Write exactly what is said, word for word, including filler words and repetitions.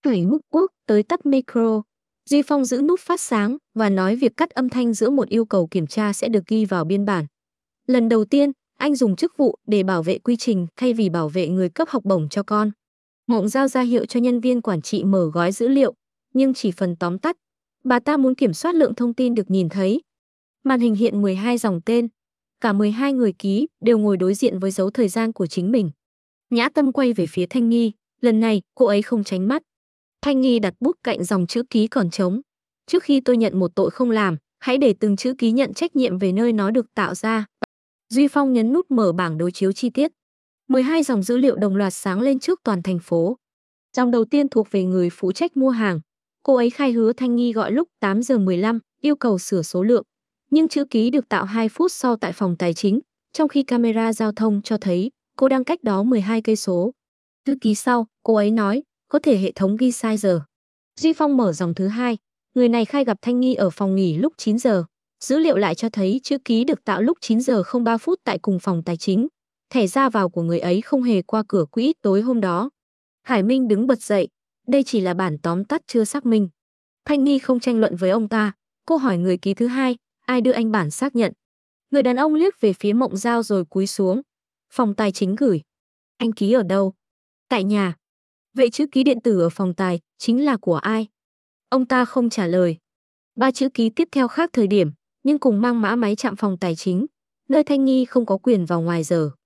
Thủy mức quốc tới tắt micro. Duy Phong giữ nút phát sáng và nói việc cắt âm thanh giữa một yêu cầu kiểm tra sẽ được ghi vào biên bản. Lần đầu tiên, anh dùng chức vụ để bảo vệ quy trình thay vì bảo vệ người cấp học bổng cho con. Mộng giao ra hiệu cho nhân viên quản trị mở gói dữ liệu, nhưng chỉ phần tóm tắt. Bà ta muốn kiểm soát lượng thông tin được nhìn thấy. Màn hình hiện mười hai dòng tên. Cả mười hai người ký đều ngồi đối diện với dấu thời gian của chính mình. Nhã Tâm quay về phía Thanh Nghi, lần này cô ấy không tránh mắt. Thanh Nghi đặt bút cạnh dòng chữ ký còn trống. Trước khi tôi nhận một tội không làm, hãy để từng chữ ký nhận trách nhiệm về nơi nó được tạo ra. Duy Phong nhấn nút mở bảng đối chiếu chi tiết. mười hai dòng dữ liệu đồng loạt sáng lên trước toàn thành phố. Dòng đầu tiên thuộc về người phụ trách mua hàng. Cô ấy khai hứa Thanh Nghi gọi lúc tám giờ mười lăm, yêu cầu sửa số lượng. Nhưng chữ ký được tạo hai phút sau tại phòng tài chính, trong khi camera giao thông cho thấy cô đang cách đó mười hai cây số. Chữ ký sau, cô ấy nói, có thể hệ thống ghi sai giờ. Duy Phong mở dòng thứ hai, người này khai gặp Thanh Nghi ở phòng nghỉ lúc chín giờ. Dữ liệu lại cho thấy chữ ký được tạo lúc chín giờ không ba phút tại cùng phòng tài chính. Thẻ ra vào của người ấy không hề qua cửa quỹ tối hôm đó. Hải Minh đứng bật dậy, đây chỉ là bản tóm tắt chưa xác minh. Thanh Nghi không tranh luận với ông ta, cô hỏi người ký thứ hai, ai đưa anh bản xác nhận. Người đàn ông liếc về phía Mộng Giao rồi cúi xuống. Phòng tài chính gửi. Anh ký ở đâu? Tại nhà. Vậy chữ ký điện tử ở phòng tài chính là của ai? Ông ta không trả lời. Ba chữ ký tiếp theo khác thời điểm, nhưng cùng mang mã máy chạm phòng tài chính, nơi Thanh Nghi không có quyền vào ngoài giờ.